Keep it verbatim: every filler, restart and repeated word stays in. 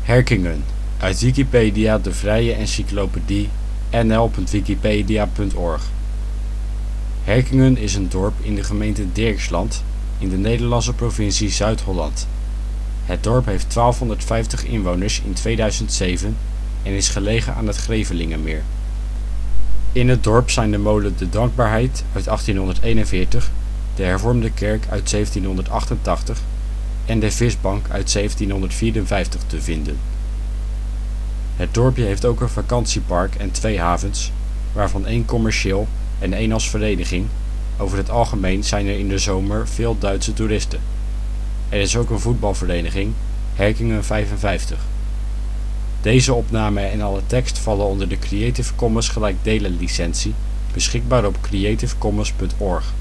Herkingen, uit Wikipedia, de vrije encyclopedie. N L punt wikipedia punt org. Herkingen is een dorp in de gemeente Dirksland in de Nederlandse provincie Zuid-Holland. Het dorp heeft twaalfhonderdvijftig inwoners in tweeduizend zeven en is gelegen aan het Grevelingenmeer. In het dorp zijn de molen De Dankbaarheid uit achttienhonderdeenenveertig, de Hervormde Kerk uit zeventienhonderdachtentachtig en de Visbank uit zeventienhonderdvierenvijftig te vinden. Het dorpje heeft ook een vakantiepark en twee havens, waarvan één commercieel en één als vereniging. Over het algemeen zijn er in de zomer veel Duitse toeristen. Er is ook een voetbalvereniging, Herkingen vijfenvijftig. Deze opname en alle tekst vallen onder de Creative Commons gelijkdelen licentie, beschikbaar op creative commons punt org.